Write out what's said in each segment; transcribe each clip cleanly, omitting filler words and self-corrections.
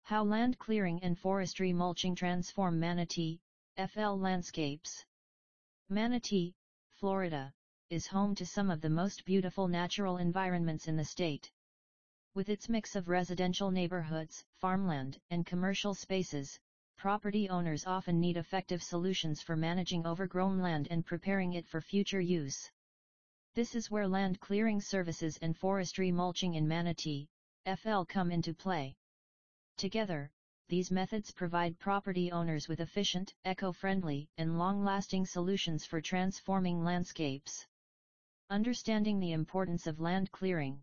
How land clearing and forestry mulching transform Manatee, FL landscapes. Manatee, Florida, is home to some of the most beautiful natural environments in the state. With its mix of residential neighborhoods, farmland, and commercial spaces, property owners often need effective solutions for managing overgrown land and preparing it for future use. This is where land clearing services and forestry mulching in Manatee, FL come into play. Together, these methods provide property owners with efficient, eco-friendly, and long-lasting solutions for transforming landscapes. Understanding the importance of land clearing.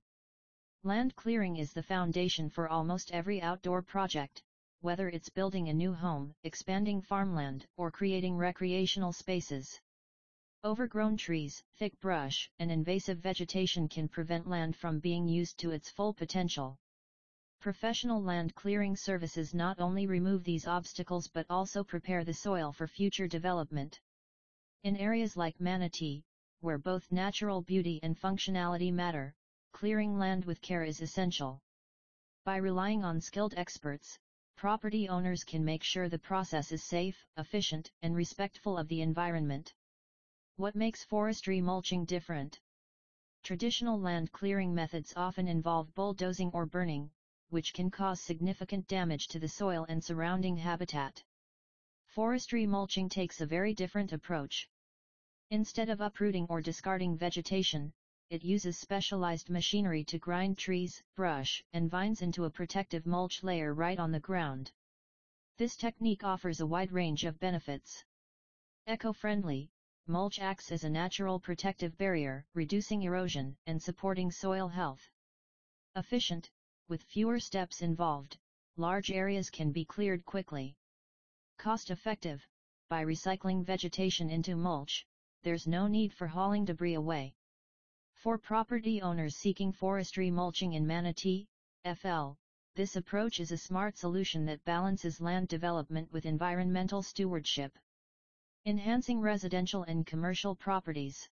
Land clearing is the foundation for almost every outdoor project, whether it's building a new home, expanding farmland, or creating recreational spaces. Overgrown trees, thick brush, and invasive vegetation can prevent land from being used to its full potential. Professional land clearing services not only remove these obstacles but also prepare the soil for future development. In areas like Manatee, where both natural beauty and functionality matter, clearing land with care is essential. By relying on skilled experts, property owners can make sure the process is safe, efficient, and respectful of the environment. What makes forestry mulching different? Traditional land clearing methods often involve bulldozing or burning, which can cause significant damage to the soil and surrounding habitat. Forestry mulching takes a very different approach. Instead of uprooting or discarding vegetation, it uses specialized machinery to grind trees, brush, and vines into a protective mulch layer right on the ground. This technique offers a wide range of benefits. Eco-friendly, mulch acts as a natural protective barrier, reducing erosion and supporting soil health. Efficient, with fewer steps involved, large areas can be cleared quickly. Cost-effective, by recycling vegetation into mulch, there's no need for hauling debris away. For property owners seeking forestry mulching in Manatee, FL, this approach is a smart solution that balances land development with environmental stewardship, enhancing residential and commercial properties.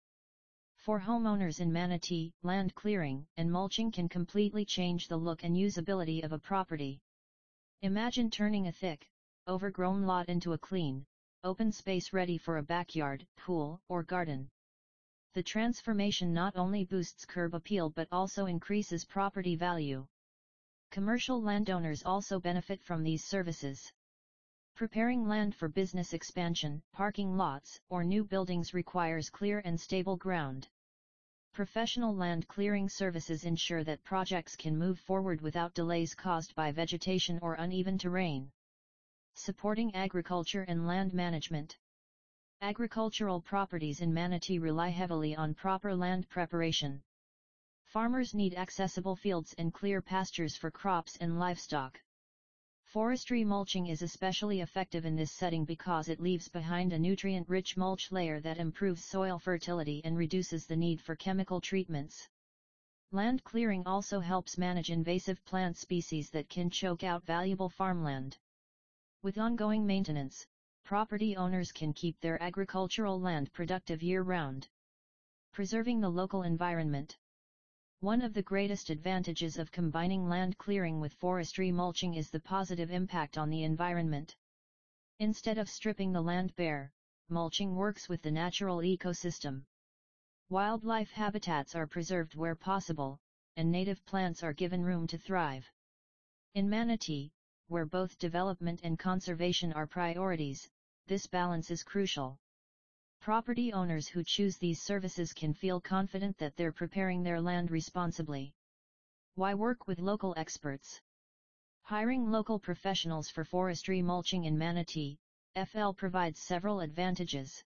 For homeowners in Manatee, land clearing and mulching can completely change the look and usability of a property. Imagine turning a thick, overgrown lot into a clean, open space ready for a backyard, pool, or garden. The transformation not only boosts curb appeal but also increases property value. Commercial landowners also benefit from these services. Preparing land for business expansion, parking lots, or new buildings requires clear and stable ground. Professional land clearing services ensure that projects can move forward without delays caused by vegetation or uneven terrain. Supporting agriculture and land management. Agricultural properties in Manatee rely heavily on proper land preparation. Farmers need accessible fields and clear pastures for crops and livestock. Forestry mulching is especially effective in this setting because it leaves behind a nutrient-rich mulch layer that improves soil fertility and reduces the need for chemical treatments. Land clearing also helps manage invasive plant species that can choke out valuable farmland. With ongoing maintenance, property owners can keep their agricultural land productive year-round. Preserving the local environment. One of the greatest advantages of combining land clearing with forestry mulching is the positive impact on the environment. Instead of stripping the land bare, mulching works with the natural ecosystem. Wildlife habitats are preserved where possible, and native plants are given room to thrive. In Manatee, where both development and conservation are priorities, this balance is crucial. Property owners who choose these services can feel confident that they're preparing their land responsibly. Why work with local experts? Hiring local professionals for forestry mulching in Manatee, FL provides several advantages.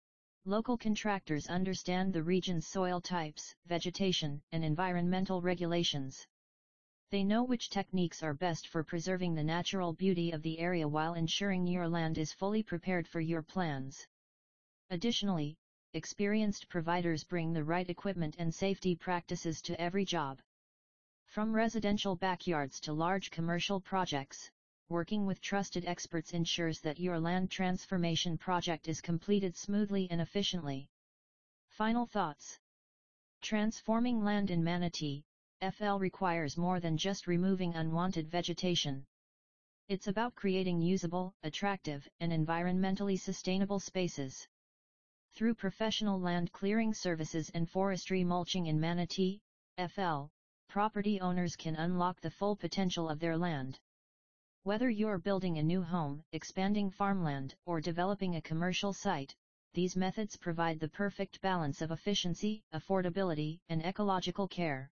Local contractors understand the region's soil types, vegetation, and environmental regulations. They know which techniques are best for preserving the natural beauty of the area while ensuring your land is fully prepared for your plans. Additionally, experienced providers bring the right equipment and safety practices to every job. From residential backyards to large commercial projects, working with trusted experts ensures that your land transformation project is completed smoothly and efficiently. Final thoughts. Transforming land in Manatee, FL requires more than just removing unwanted vegetation. It's about creating usable, attractive, and environmentally sustainable spaces. Through professional land clearing services and forestry mulching in Manatee, FL, property owners can unlock the full potential of their land. Whether you're building a new home, expanding farmland, or developing a commercial site, these methods provide the perfect balance of efficiency, affordability, and ecological care.